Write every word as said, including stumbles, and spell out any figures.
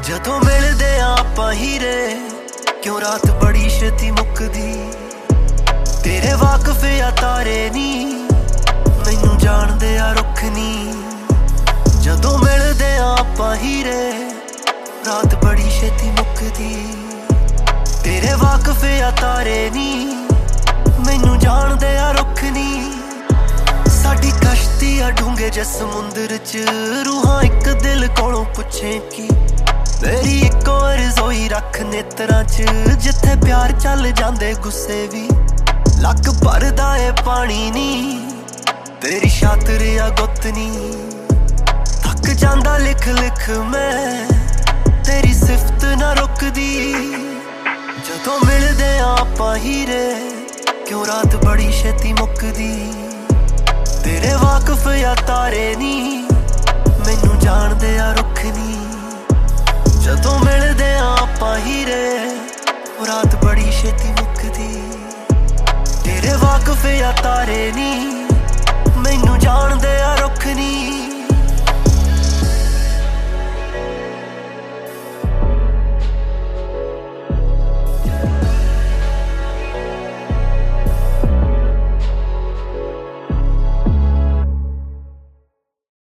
ਜਦੋਂ ਮਿਲਦੇ ਆਪਾਂ ਹੀਰੇ क्यों रात बड़ी छेती मुकदी तेरे वाकफ आ तारे नी मैनू जानदे आ रुख नी जदों मिलदे आपां हीरे रात बड़ी छेती मुकदी तेरे वाकफ आ तारे नी मैनू जानदे आ रुख नी साडी कश्ती आ डूंगे जे समुंदर च रूहां इक दिल कोलों पुछे की मेरी इको रज़ोई रख नेत्रां च जिथे प्यार चल जांदे गुस्से भी लक भरदा ए पानी नी तेरी शातिर आ गुत नी थक जांदा लिख लिख मैं तेरी सिफत ना रुकदी जदों मिलदे आपां हीरे क्यों रात बड़ी छेती मुकदी तेरे वाकफ आ तारे नी मैनू जानदे आ रुख नी जदों मिलदे आपां हीरे रात बड़ी छेती मुकदी तेरे वाकफ आ तारे नी मैनू जानदे आ रुख नी।